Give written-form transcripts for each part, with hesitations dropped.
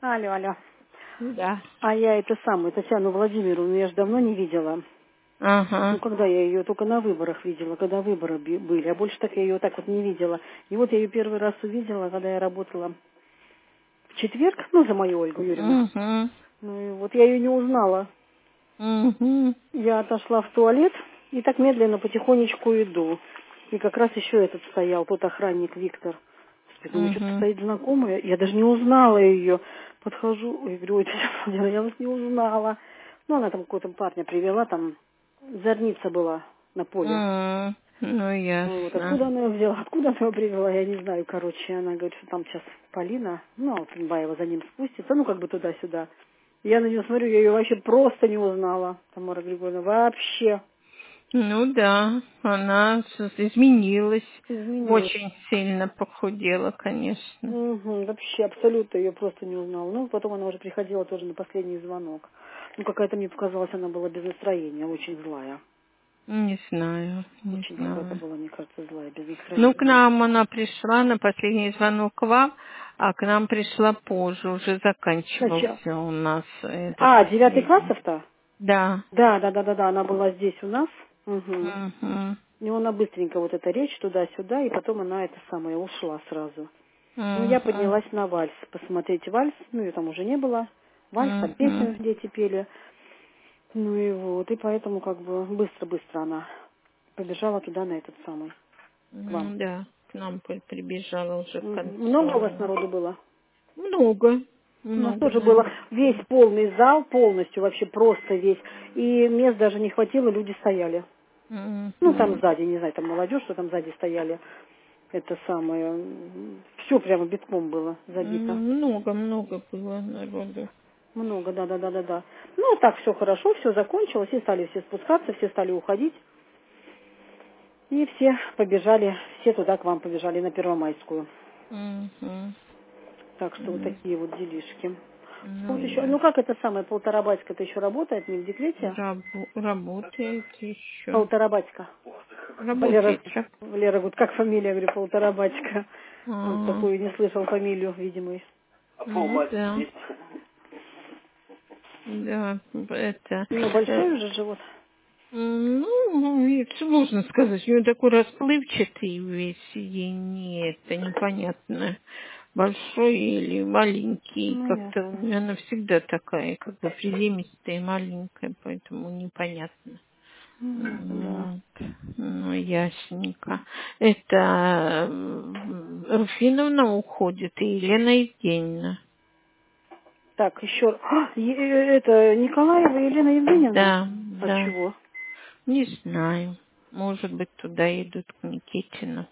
Алло, алло. Да. А я это самую, Татьяну Владимировну, я же давно не видела. Ну, Ага. когда я ее только на выборах видела, когда выборы были, а больше так я ее так вот не видела. И вот я ее первый раз увидела, когда я работала в четверг, ну, за мою Ольгу Юрьевну. Угу. Ну, и вот я ее не узнала. Угу. Я отошла в туалет и так медленно, потихонечку иду. И как раз еще этот стоял, тот охранник Виктор. Господи, ну, что-то Угу. стоит знакомая, я даже не узнала ее. Подхожу, ой, говорю, ой, Татьяна Владимировна, я вас не узнала. Ну, она там какого-то парня привела, там зорница была на поле. Ну, Вот, ясно. откуда она его взяла, откуда она его привела, я не знаю, короче. Она говорит, что там сейчас Полина, ну, вот Баева за ним спустится, ну, как бы туда-сюда. Я на нее смотрю, я ее вообще просто не узнала, Тамара Григорьевна, вообще Ну да, она изменилась. изменилась. Очень сильно похудела, конечно. Угу, вообще абсолютно ее просто не узнала. Ну, потом она уже приходила тоже на последний звонок. Ну, какая-то мне показалась, она была без настроения, очень злая. Не знаю, не Очень какая-то знаю. была, мне кажется, злая, без Ну, к настроения. нам она пришла на последний звонок к вам, а к нам пришла позже, уже Сначала. заканчивался у нас этот А, 9 последний. классов-то? Да. Да, она была здесь у нас. Угу. Угу. И она быстренько вот эта речь туда-сюда, и потом она это самое ушла сразу. Ну, я Угу. поднялась на вальс, посмотреть вальс, ну, ее там уже не было. Вальс, там Угу. песню дети пели. Ну и вот, и поэтому как бы быстро-быстро она побежала туда, на этот самый, к вам. Ну да, к нам прибежала уже к Мгм. Много у вас концу. народу было? Много. У нас Много тоже было народу. весь полный зал, полностью, вообще просто весь. И мест даже не хватило, люди стояли. Ну, там Угу. сзади, не знаю, там молодежь, что там сзади стояли. Это самое, все прямо битком было забито. Много было народу. Много, да. Ну, так все хорошо, все закончилось, и стали все спускаться, все стали уходить. И все побежали, все туда к вам побежали, на Первомайскую. Угу. Так что вот такие вот делишки. Что Ну, вот еще? Ну, как это самое, Полторабатька-то еще работает, не в декрете? работает еще. Полторабатька. Валера, Работает. Валера говорит, как фамилия? Я говорю, Полторабатька. Он А, такую не слышал фамилию, видимо. ну да. Да, это... Ну, большой уже живот. Ну, сложно сказать. У него такой расплывчатый весь, и не это непонятно, большой или маленький. Ну, Как-то ясно. она всегда такая, как бы приземистая, маленькая, поэтому непонятно. Ну, ясно, да. Вот. Ну, ясненько. Это Руфиновна уходит и Елена Евгеньевна. Так, еще... это Николаева Елена Евгеньевна? Да, А да. чего? Не знаю. Может быть, туда идут к Никитину.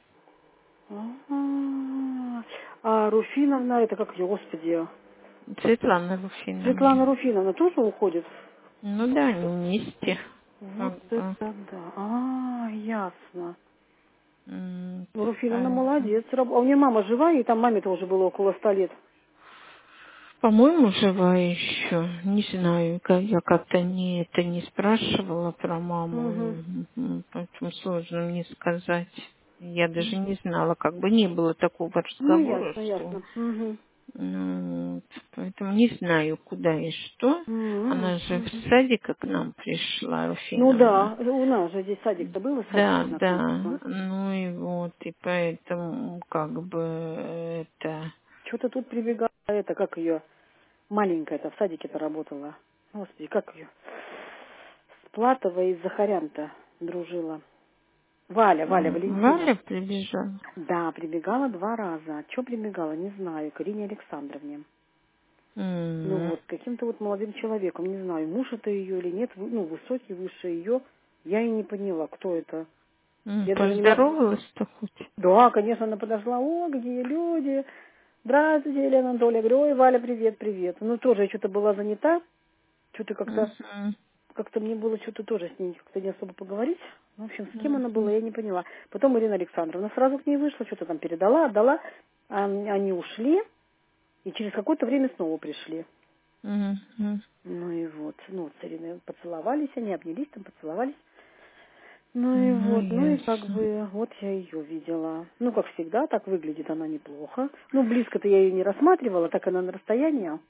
А, а Руфиновна, это как ее, господи, Светлана Руфиновна. Светлана Руфиновна тоже уходит? Ну да, они вместе. Вот Как бы. это да. А, ясно. М, Ну, Руфиновна поэтому. молодец. А у нее мама жива, и там маме тоже было около 100 лет. По-моему, жива еще. Не знаю, я как-то не спрашивала про Угу. маму, поэтому сложно мне сказать. Я даже не знала, как бы не было такого Ну, разговора, ясно, что ясно. Угу. ну, вот, поэтому не знаю, куда и что. Она же в Угу. садик к нам пришла, Ну Руфиновна. да, у нас же здесь садик-то был, и садик Да, да. знакомства. Ну и вот, и поэтому как бы это... Что-то тут прибегала, это, как ее, маленькая-то в садике-то работала. Господи, как ее? Сплатова и Захарян-то дружила. Валя Валентина. Валя прибежала. Да, прибегала 2 раза. Что прибегала, не знаю, к Ирине Александровне. Ну М. вот, каким-то вот молодым человеком, не знаю, муж это ее или нет, ну, высокий, выше ее. Я и не поняла, кто это. Я даже не могу... Поздоровалась-то хоть? Да, конечно, она подошла, о, какие люди. Здравствуйте, Елена Анатольевна. Я говорю, ой, Валя, привет, привет. Ну, тоже я что-то была занята, что-то Мгм. как-то мне было что-то тоже с ней как-то не особо поговорить. В общем, с кем она была, Мгм. я не поняла. Потом Ирина Александровна сразу к ней вышла, что-то там передала, отдала. Они ушли, и через какое-то время снова пришли. Мгм. Ну и вот, ну, с Ириной поцеловались, они обнялись там, поцеловались. Ну и Ну, вот, ну и как ясно. бы, вот я ее видела. Ну, как всегда, так выглядит она неплохо. Ну, близко-то я ее не рассматривала, так она на расстоянии.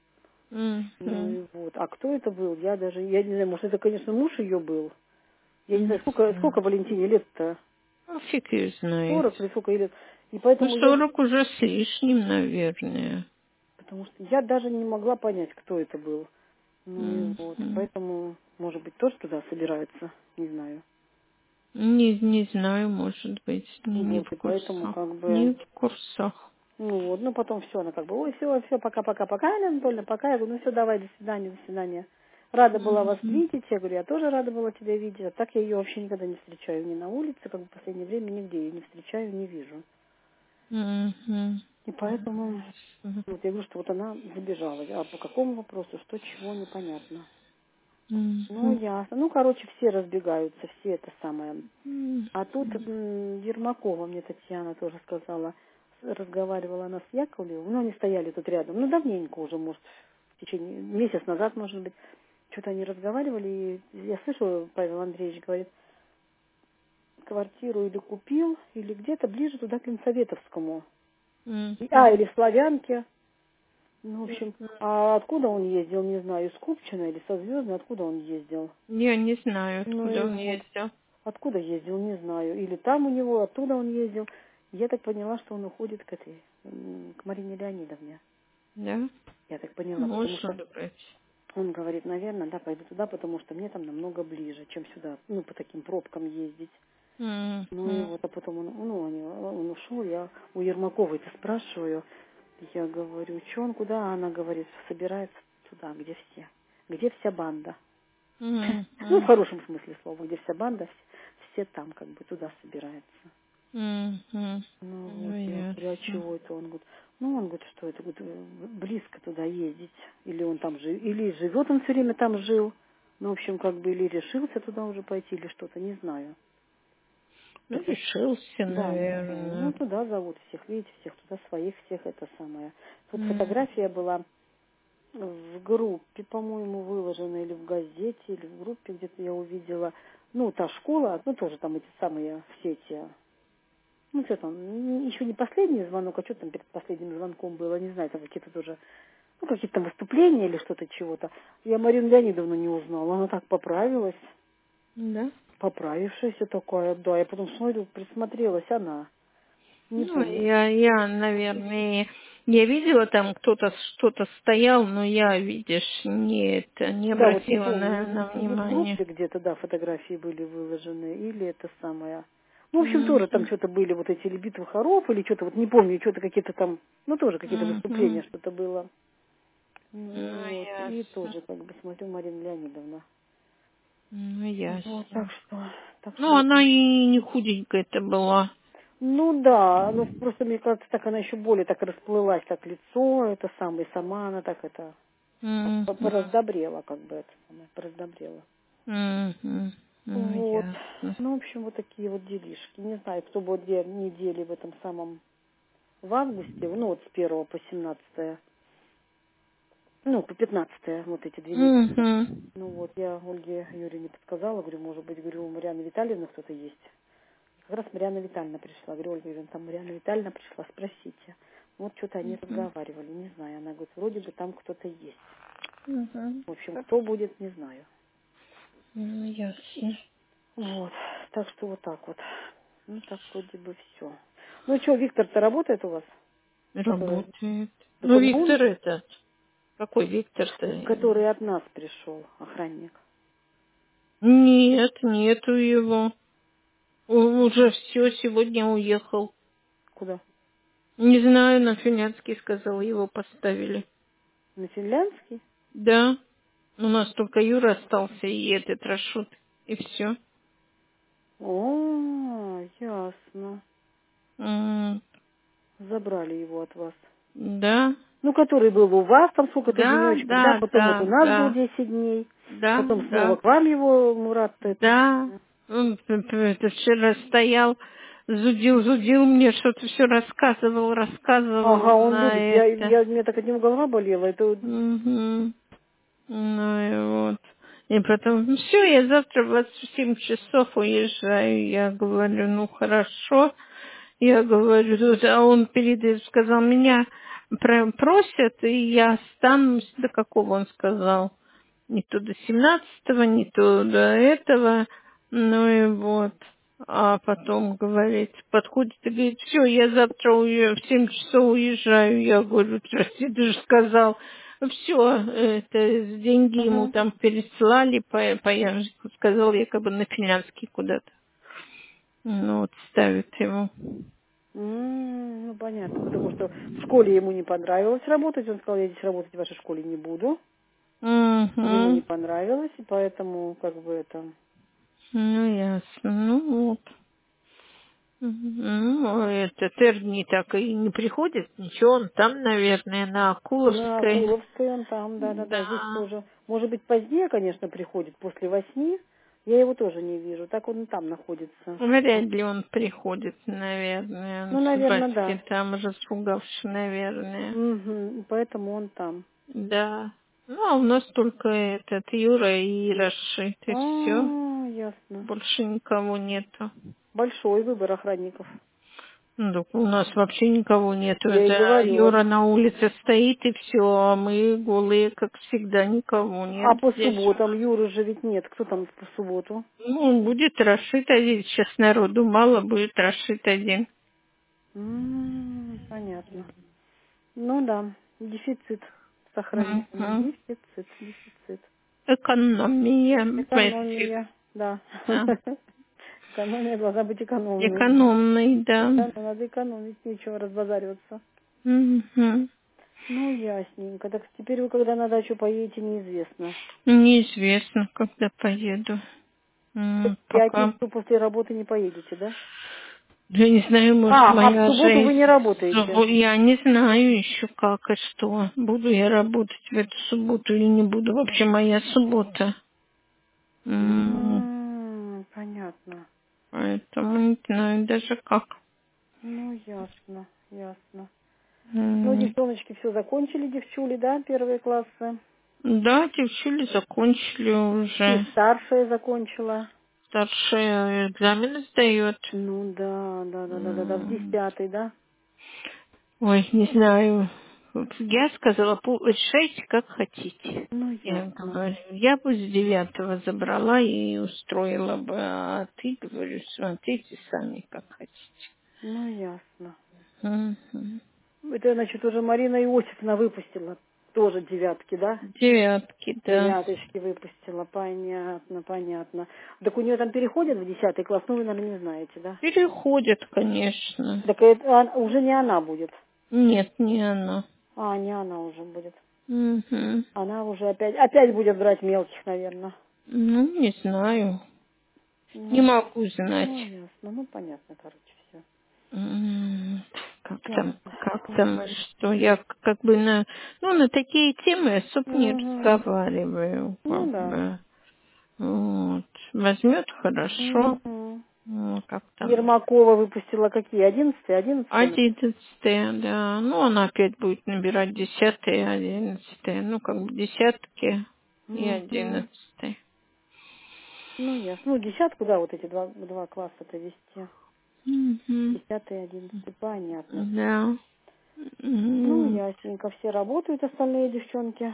Ну и вот. А кто это был? Я не знаю, может, это, конечно, муж ее был. Я не знаю, сколько Валентине лет-то? Фиг ее знает. 40 или сколько ей лет. И поэтому 40 уже с лишним, наверное. Потому что я даже не могла понять, кто это был. Ну и вот. Поэтому, может быть, тоже туда собирается. Не знаю. Не знаю, может быть, не Вот, в и поэтому курсах. как Не бы... в курсах. Ну вот, ну потом все, она как бы, ой, все, пока, Анна Анатольевна, пока. Я говорю, ну все, давай, до свидания, до свидания. Рада была вас видеть, я говорю, я тоже рада была тебя видеть, а так я ее вообще никогда не встречаю ни на улице, как бы в последнее время нигде ее не встречаю, не вижу. И поэтому, вот я говорю, что вот она забежала, а по какому вопросу, что, чего, непонятно. Ну, ясно. Ну, короче, все разбегаются, все это самое. А тут Ермакова мне Татьяна тоже сказала, разговаривала она с Яковлевым, ну, они стояли тут рядом, ну, давненько уже, может, в течение, месяц назад, может быть, что-то они разговаривали, и я слышала, Павел Андреевич говорит, квартиру или купил, или где-то ближе туда, к Ленсоветовскому. Или в Славянке. Ну, в общем, а откуда он ездил, не знаю, из Купчино или со Звездной, откуда он ездил? Я не знаю, Ну, откуда и он вот. ездил. Откуда ездил, не знаю. Или там у него, оттуда он ездил. Я так поняла, что он уходит к этой, к Марине Леонидовне. Да? Я так поняла, потому что Может быть. он говорит, наверное, да, пойду туда, потому что мне там намного ближе, чем сюда, ну, по таким пробкам ездить. Ну и вот, а потом он ушел, я у Ермаковой это спрашиваю, я говорю, что он, куда? А она говорит, собирается туда, где все, где вся банда. Ну, в хорошем смысле слова, где вся банда, все там как бы туда собираются. Ну, вот, я говорю, а чего это? Он говорит, он говорит, что это, говорит, близко туда ездить. Или он там или живет он все время там жил. Ну, в общем, как бы, или решился туда уже пойти, или что-то, не знаю. Ну, решился, Да, наверное. ну, туда зовут всех, видите, всех туда, своих всех, это самое. Тут фотография была в группе, по-моему, выложена, или в газете, или в группе где-то я увидела. Ну, та школа, ну, тоже там эти самые, все эти, ну, что там, еще не последний звонок, а что там перед последним звонком было, не знаю, там какие-то тоже, ну, какие-то там выступления или что-то, чего-то. Я Марину Леонидовну не узнала, она так поправилась. Да? Поправившаяся такая, да. Я потом смотрю, присмотрелась она. Не Ну, помню. я, наверное, я видела там кто-то что-то стоял, но я, видишь, не Да, вот не обратила помню. на Или в внимание. группе где-то, да, фотографии были выложены, или это самое. Ну, в общем, тоже там что-то были вот эти или битвы хоров, или что-то, вот не помню, что-то какие-то там, ну, тоже какие-то выступления, что-то было. Вот. И Ясно. тоже, как бы, смотрю, Марина Леонидовна. Ну, Вот, ясно. так Ну, что, она и не худенькая-то была. ну да, ну просто мне кажется, так она еще более так расплылась, так лицо, это самое, сама она так это пораздобрела, как бы это самое, пораздобрела. Ну, Вот. ясно. Ну, в общем, вот такие вот делишки. Не знаю, кто будет две недели в этом самом, в августе, ну вот с 1 по 17, ну, по 15, вот эти 2 недели. Ну вот, я Ольге Юрьевне подсказала, говорю, может быть, говорю, у Марьяны Витальевны кто-то есть. Как раз Марьяна Витальевна пришла. Говорю, Ольга Юрьевна, там Марьяна Витальевна пришла, спросите. Вот что-то они разговаривали, не знаю. Она говорит, вроде бы там кто-то есть. В общем, кто будет, не знаю. Ну, ясно. Вот, так что вот так вот. Ну, так вроде бы все. Ну, что, Виктор-то работает у вас? Работает. Так Ну, он на улице? Виктор этот. Какой Виктор-то? Который от нас пришел, охранник. Нет, нету его. Он уже все, сегодня уехал. Куда? Не знаю, на финляндский сказал, его поставили. На финляндский? Да. У нас только Юра остался и этот Рашут. И все. О, ясно. Забрали его от вас. Да. Ну, который был у вас там сколько-то Да, денечков, да? да, Потом вот у да, нас был да. 10 дней. Да, Потом снова да. к вам его, Мурат-то это. Да. Он это вчера стоял, зудил мне, что-то все рассказывал Ага, он на любит. это. У меня так от него голова болела. Это... Ну и вот. И потом, ну все, я завтра в 27 часов уезжаю. Я говорю, ну хорошо. Я говорю, а он перед этим сказал, меня просят, и я останусь, до какого он сказал, не то до 17-го, не то до этого, ну и вот. А потом, говорит, подходит и говорит, все, я завтра в 7 часов уезжаю. Я говорю, прости, ты же сказал, все, это деньги ему Угу. там переслали, я же сказал, якобы на финляндский куда-то. Ну вот, ставят ему. Ну, понятно, потому что в школе ему не понравилось работать. Он сказал, я здесь работать в вашей школе не буду. Ему не Угу. понравилось, и поэтому, как бы, это... Ну, ясно. Ну, вот. Ну, этот Эрни так и не приходит, ничего, он там, наверное, на На Акуловской. Акуловской он там, да-да-да, здесь Да. тоже. Может быть, позднее, конечно, приходит, после 8. Я его тоже не вижу, так он и там находится. Вряд ли он приходит, наверное. Он Ну, с наверное, да. Баски там разругавший, наверное. Угу, поэтому он там. Да. Ну, а у нас только этот Юра и Рашид, и все. Ясно. Больше никого нету. Большой выбор охранников. Ну, так у нас вообще никого нету. Я и Это говорю. Юра на улице стоит, и все, а мы голые, как всегда, никого А нет по здесь. субботам Юры же ведь нет. Кто там по субботу? Ну, будет Рашид один. Сейчас народу мало, будет Рашид один. Понятно. Ну да, дефицит с охранниками. Мгм. Дефицит. Экономия. Экономия, да. Да. Экономия должна быть экономной. Экономный, да. Да, надо экономить, нечего разбазариваться. Мгм. Ну, ясненько. Так теперь вы когда на дачу поедете, неизвестно. Неизвестно, когда поеду. В Пока. пятницу после работы не поедете, да? Я не знаю, может, А в моя субботу вы жизнь... не работаете? Я не знаю еще как и что. Буду я работать в эту субботу или не буду. Вообще моя суббота. Понятно. Поэтому не знаю даже как. Ну, ясно. Ну, М. девчоночки все закончили, девчули, да, первые классы? Да, девчули закончили И уже. старшая закончила. Старшая экзамены сдает. Ну, да, в М. 10-й, да? Ой, не знаю. Вот я сказала, решайте как хотите. Ну, Я ясно. говорю, я бы с 9 забрала и устроила бы, а ты, говорю, смотрите сами как хотите. Ну, ясно. Мгм. Это, значит, уже Марина Иосифовна выпустила. Тоже 9-ки, да? 9, да. 9-очки выпустила. Понятно. Так у нее там переходят в 10-й класс, ну, вы, наверное, не знаете, да? Переходят, конечно. Так это уже не она будет. Нет, не она. Не она уже будет. Мгм. Она уже опять будет брать мелких, наверное. Ну, не знаю. Не Ну, могу знать. ясно. Ну, понятно, короче, все. М, Как там, Ясно. и что? Я как бы на такие темы особо не Угу. разговариваю, как Ну, да. бы. Вот. Возьмет хорошо. Угу. Как там? Ермакова выпустила какие? 11-й? 11-й? 11, да. Ну, она опять будет набирать 10, 11. Ну, как бы десятки и Угу. 11. Ну, ясно. Ну, 10-ку, да, вот эти два класса-то вести. Мгм. 10-й, 11-й, понятно. Да. Ну, ясненько. Все работают, остальные девчонки.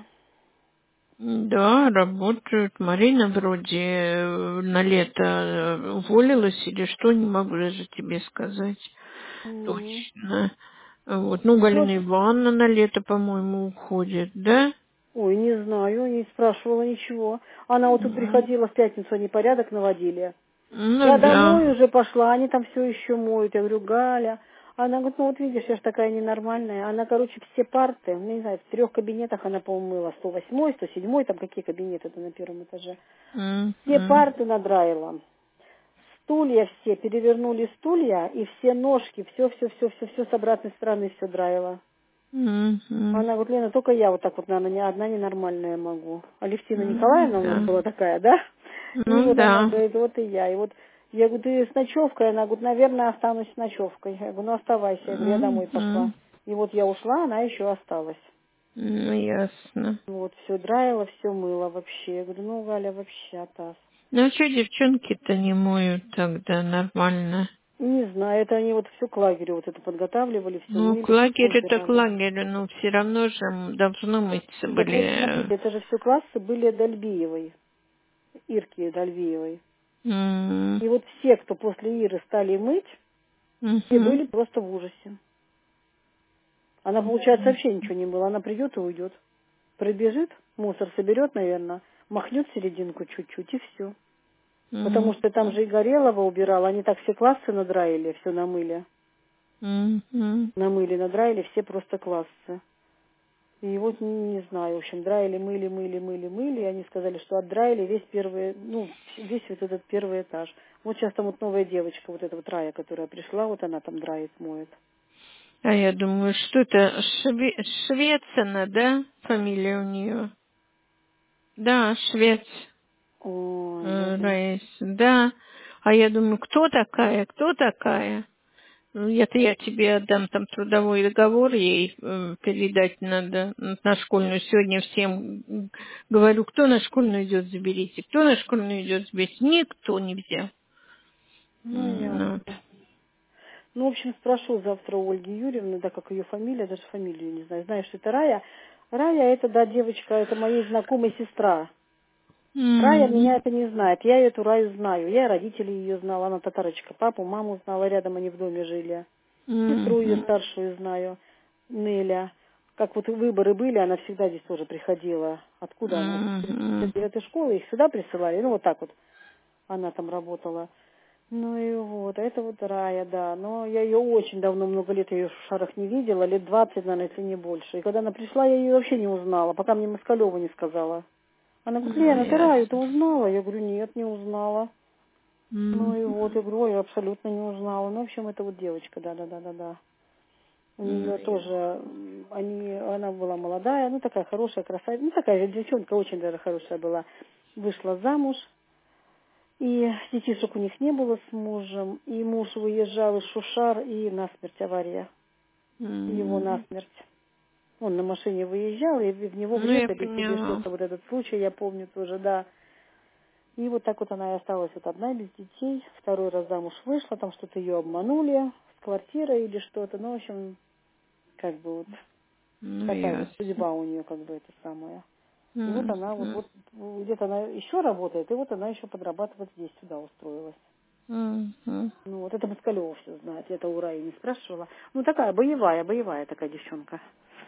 Да, работают. Марина вроде на лето уволилась или что, не могу даже тебе сказать М. точно. Вот. Ну, Ну, Галина Ивановна на лето, по-моему, уходит, да? ой, не знаю, не спрашивала ничего. Она вот тут Мгм. приходила в пятницу, они порядок наводили. Я Ну домой да. уже пошла, они там все еще моют. Я говорю, Галя. Она говорит, ну вот видишь, я же такая ненормальная. Она, короче, все парты, ну не знаю, в 3 кабинетах она, по-моему, мыла. 108-й, 107-й, там какие кабинеты это на первом этаже. Все Мгм. парты надраила. Стулья все, перевернули стулья, и все ножки, все с обратной стороны все драила. Мгм. Она говорит, Лена, только я вот так вот, наверное, не одна ненормальная могу. Алевтина Николаевна у нас Да. была такая, да? И Ну вот она да. говорит, вот и я. И вот я говорю, ты с ночевкой? Она говорит, наверное, останусь с ночевкой. Я говорю, ну оставайся. Я говорю, я домой пошла. Мгм. И вот я ушла, она еще осталась. Ну, ясно. Вот, все драила, все мыла вообще. Я говорю, ну, Галя, вообще, атас. Ну, а что девчонки-то не моют тогда нормально? Не знаю, это они вот все к лагерю вот это подготавливали, все Ну, мыли, к все лагерю так к убирали. лагерю, но все равно же должно мыться Так вот были. смотрите, это же все классы были Дальбиевой, Ирки Дальбиевой. И вот все, кто после Иры стали мыть, все Угу. были просто в ужасе. Она, получается, вообще ничего не мыла. Она придет и уйдет. Пробежит, мусор соберет, наверное, махнет серединку чуть-чуть и все. Потому что там же и Горелова убирала, они так все классы надраили, все намыли. Намыли, надраили все просто классы. И вот не знаю, в общем, драили, мыли, и они сказали, что отдраили весь первый, ну, весь вот этот первый этаж. Вот сейчас там вот новая девочка, вот эта вот Рая, которая пришла, вот она там драит, моет. А я думаю, что это Швецина, да? Фамилия у нее. Да, Швец. Ой, даже... Раис. Да. А я думаю, кто такая? Кто такая? Ну, это я тебе отдам там трудовой договор, ей передать надо на школьную. Сегодня всем говорю, кто на школьную идет, заберите. Кто на школьную идет, заберите. Никто не взял. Ну, Вот. ясно. Ну, в общем, спрошу завтра у Ольги Юрьевны, да, как ее фамилия, даже фамилию не знаю. Знаешь, это Рая. Рая, это, да, девочка, это моей знакомой сестра. Рая меня это не знает. Я эту Раю знаю. Я родителей ее знала. Она татарочка. Папу, маму знала. Рядом они в доме жили. Сестру ее старшую знаю. Неля. Как вот выборы были, она всегда здесь тоже приходила. Откуда она? С этой школы их сюда присылали. Ну, вот так вот. Она там работала. Ну и вот, это вот Рая, да. Но я ее очень давно, много лет я ее в Шарах не видела. Лет 20, наверное, если не больше. И когда она пришла, я ее вообще не узнала. Пока мне Москалева не сказала. Она говорит, Ну, Лена, ты Раю, ты ясно. узнала? Я говорю, нет, не узнала. Ну и вот, я говорю, ой, абсолютно не узнала. Ну, в общем, это вот девочка, да. У Ну, нее тоже, она была молодая, ну, такая хорошая, красавица. Ну, такая же девчонка, очень даже хорошая была. Вышла замуж, и детишек у них не было с мужем. И муж выезжал из Шушар, и насмерть авария. Его насмерть. Он на машине выезжал, и в него ну, я въехали, или поняла. что-то, вот этот случай, я помню тоже, да. И вот так вот она и осталась вот одна, без детей. Второй раз замуж вышла, там что-то ее обманули, с квартирой или что-то. Ну, в общем, как бы вот Ну, такая вот ясно. судьба у нее, как бы это самое. И вот она, вот где-то она еще работает, и вот она еще подрабатывает здесь, сюда устроилась. Ну, вот это Москалева все знает, я это у Раи не спрашивала. Ну, такая боевая такая девчонка.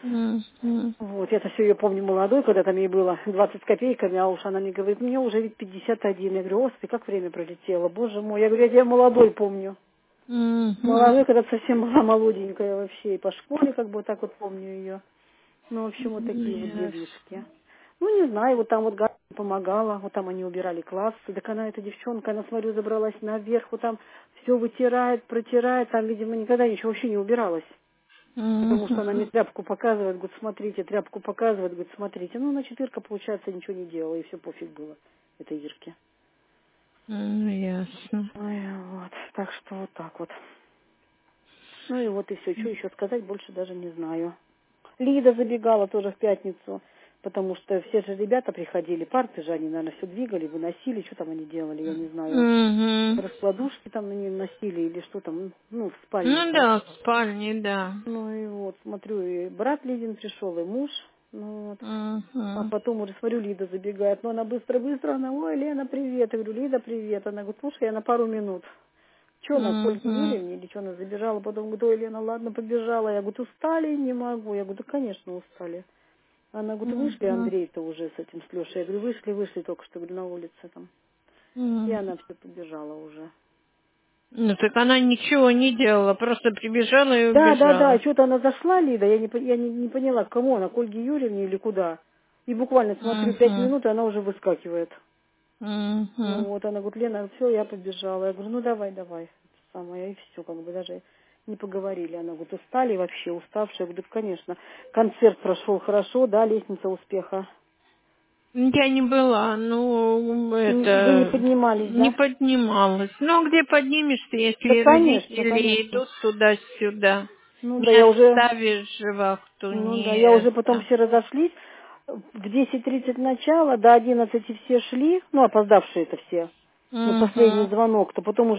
Вот, я-то все ее помню молодой, когда там ей было 20 с копейками, а уж она мне говорит, мне уже ведь 51. Я говорю, господи, как время пролетело, боже мой. Я говорю, я тебя молодой помню. Молодой, когда совсем была молоденькая вообще, и по школе как бы вот так вот помню ее. Ну, в общем, вот такие вот делишки. Ну, не знаю, вот там вот Галя помогала, вот там они убирали классы. Так она, эта девчонка, она, смотрю, забралась наверх, вот там все вытирает, протирает, там, видимо, никогда ничего вообще не убиралось. Потому что она мне тряпку показывает, говорит, смотрите, тряпку показывает, говорит, смотрите. Ну, значит, Ирка, получается, ничего не делала, и все пофиг было, этой Ирке. Ясно. Ой, вот, так что вот так вот. Ну и вот и все, что еще сказать, больше даже не знаю. Лида забегала тоже в пятницу, потому что все же ребята приходили, парты же они, наверное, все двигали, выносили, что там они делали, я не знаю. Раскладушки там они носили или что там, ну, в спальне Ну там. да, в спальне, да. Ну и вот, смотрю, и брат Лидин пришел, и муж, ну вот. А потом уже смотрю, Лида забегает, но она быстро, она, ой, Лена, привет. Я говорю, Лида, привет. Она говорит, слушай, я на пару минут. Что она, к Ольге Юрьевне или что она забежала? Потом говорит, ой, Лена, ладно, побежала. Я говорю, устали? Не могу. Я говорю, да, конечно, устали. Она говорит, вышли, Андрей-то уже с этим, с Лешей. Я говорю, вышли только что, говорю, на улице там. И она все побежала уже. Ну так она ничего не делала, просто прибежала и Да, убежала. что-то она зашла, Лида, я не поняла, к кому она, к Ольге Юрьевне или куда. И буквально смотрю, 5 минут, и она уже выскакивает. Ну вот, она говорит, Лена, все, я побежала. Я говорю, ну давай. Самое, и все, как бы даже не поговорили. Она говорит, устали вообще, уставшие. Я говорю, да, конечно. Концерт прошел хорошо, да, лестница успеха. Я не была, ну, Вы не это, поднимались, не да? поднималась. Ну, где поднимешься, Да, если родители конечно. идут туда-сюда? Ну да, Не оставишь же вахту, я не уже потом это. все разошлись. В 10:30 начало, до 11 все шли, ну, опоздавшие это все. На последний звонок, то потом уже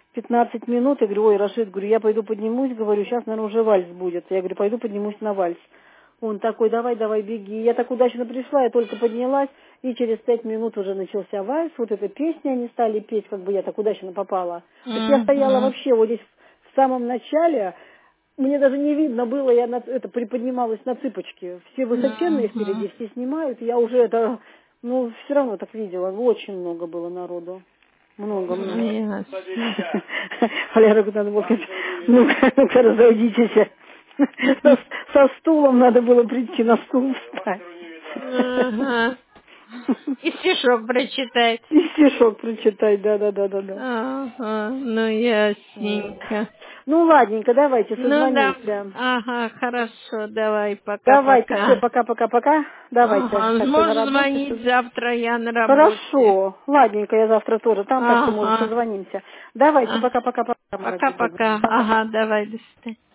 15 минут, я говорю, ой, Рашид, говорю, я пойду поднимусь, говорю, сейчас, наверное, уже вальс будет. Я говорю, пойду поднимусь на вальс. Он такой, давай, давай, беги. Я так удачно пришла, я только поднялась, и через 5 минут уже начался вальс. Вот эта песня они стали петь, как бы я так удачно попала. То есть я стояла вообще вот здесь в самом начале, мне даже не видно было, я приподнималась на цыпочки. Все высоченные впереди, все снимают, я уже это, ну, все равно так видела, очень много было народу. Много-много. Ясно. Валера, надо было сказать, ну-ка, разойдитесь. Со стулом надо было прийти, на стул встать. Ага. И стишок прочитать. И стишок прочитать, да. Ага, ну ясненько. Ну, ладненько, давайте, Ну да, созвонимся. ага, хорошо, давай, Давайте, все, пока-пока. пока-пока-пока. Давайте, Ага, так что на можешь работе. звонить завтра, я на работе. Хорошо, ладненько, я завтра тоже там, так что, может, Ага. созвонимся. Давайте, пока-пока-пока, мои дорогие. Пока-пока. Пока. Ага, давай, до свидания.